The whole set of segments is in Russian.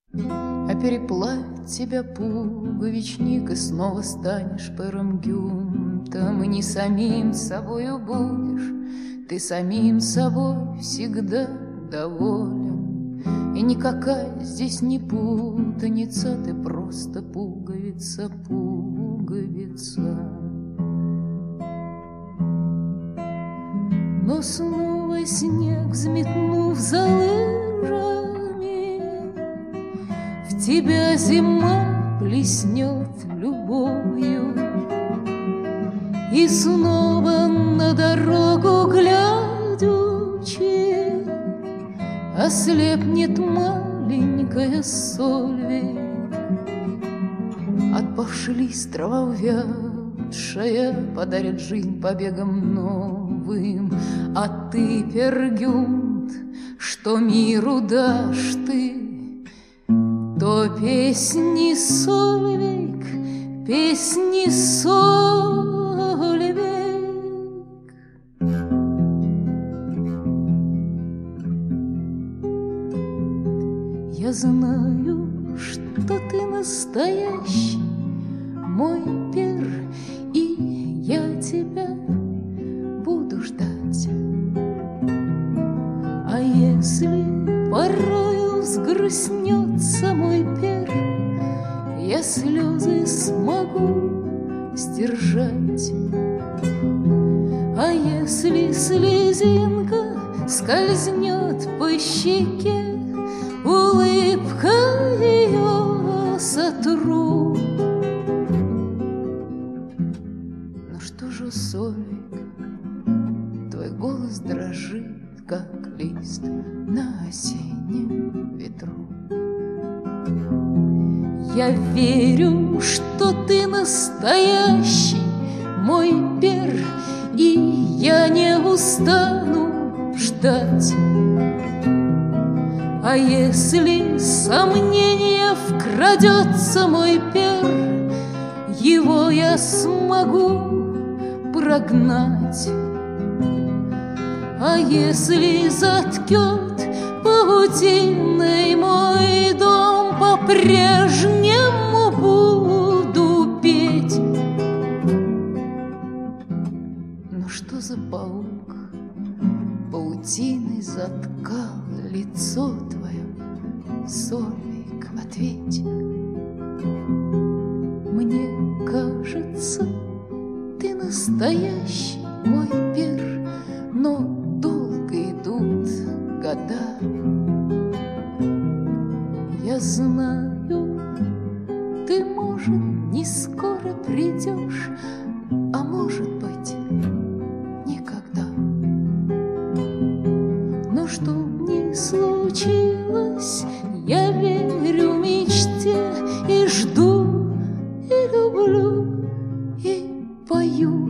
А переплавит тебя пуговичник, и снова станешь пером гюнтом, и не самим собою будешь, ты самим собой всегда доволен. И никакая здесь не путаница, ты просто пуговица, пуговица. Но снова снег, взметнув за лыжами, в тебя зима плеснет любовью. И снова на дорогу глядячи ослепнет маленькая Сольвик, отпавший лист, трава увядшая подарит жизнь побегам новым. А ты, Пергюнд, что миру дашь ты, то песни Сольвик, песни Сольвик. Я знаю, что ты настоящий мой пер, и я тебя буду ждать. А если порою взгрустнется мой пер, я слезы смогу сдержать. А если слезинка скользнет по щеке, улыбкой ее сотру. Ну что же, Сольвик, твой голос дрожит, как лист на осеннем ветру. Я верю, что ты настоящий мой пер, и я не устану ждать. А если сомнение вкрадется, мой пер, его я смогу прогнать. А если заткет паутиной мой дом, по-прежнему буду петь. Но что за паук паутиной заткал лицо твое, Сольвик, ответь. Мне кажется, ты настоящий мой пер, но долго идут года. Я знаю, ты, может, не скоро придешь, а может быть, никогда. Но что не случилось, я верю мечте и жду, и люблю, и пою.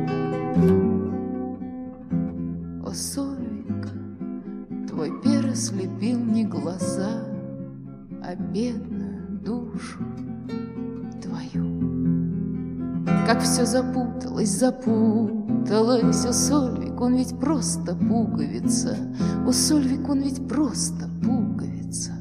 О, Сольвик, твой пер ослепил не глаза, а бедную душу твою. Как все запуталось, запуталось. О, Сольвик, он ведь просто пуговица. О, Сольвик, он ведь просто пуговица.